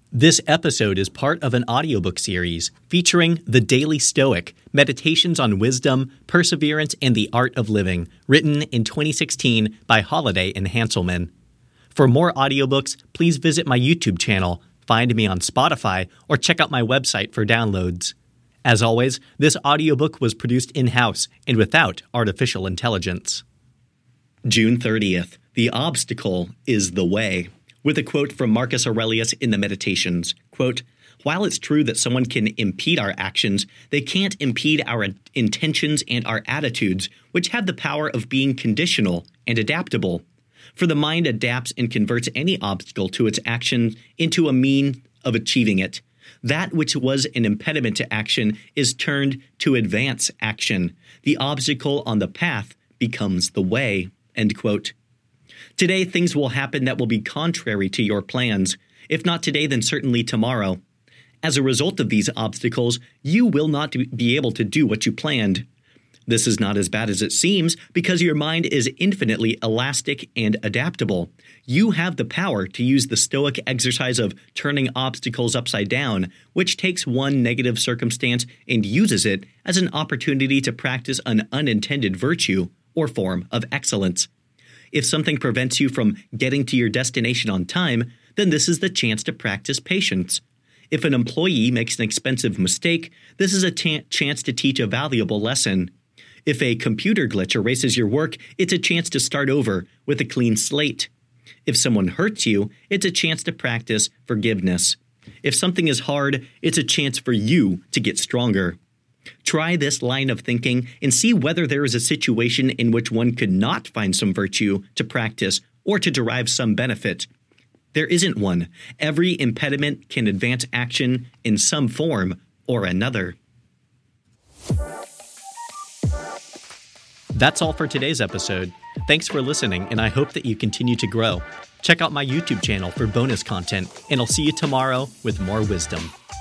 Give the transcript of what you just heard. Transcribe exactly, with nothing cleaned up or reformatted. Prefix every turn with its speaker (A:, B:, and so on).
A: This episode is part of an audiobook series featuring The Daily Stoic, Meditations on Wisdom, Perseverance, and the Art of Living, written in twenty sixteen by Holiday and Hanselman. For more audiobooks, please visit my YouTube channel, find me on Spotify, or check out my website for downloads. As always, this audiobook was produced in-house and without artificial intelligence. June thirtieth. The obstacle is the way. With a quote from Marcus Aurelius in the Meditations, quote, "While it's true that someone can impede our actions, they can't impede our intentions and our attitudes, which have the power of being conditional and adaptable. For the mind adapts and converts any obstacle to its action into a mean of achieving it. That which was an impediment to action is turned to advance action. The obstacle on the path becomes the way." End quote. Today, things will happen that will be contrary to your plans. If not today, then certainly tomorrow. As a result of these obstacles, you will not be able to do what you planned. This is not as bad as it seems because your mind is infinitely elastic and adaptable. You have the power to use the Stoic exercise of turning obstacles upside down, which takes one negative circumstance and uses it as an opportunity to practice an unintended virtue or form of excellence. If something prevents you from getting to your destination on time, then this is the chance to practice patience. If an employee makes an expensive mistake, this is a t- chance to teach a valuable lesson. If a computer glitch erases your work, it's a chance to start over with a clean slate. If someone hurts you, it's a chance to practice forgiveness. If something is hard, it's a chance for you to get stronger. Try this line of thinking and see whether there is a situation in which one could not find some virtue to practice or to derive some benefit. There isn't one. Every impediment can advance action in some form or another. That's all for today's episode. Thanks for listening, and I hope that you continue to grow. Check out my YouTube channel for bonus content, and I'll see you tomorrow with more wisdom.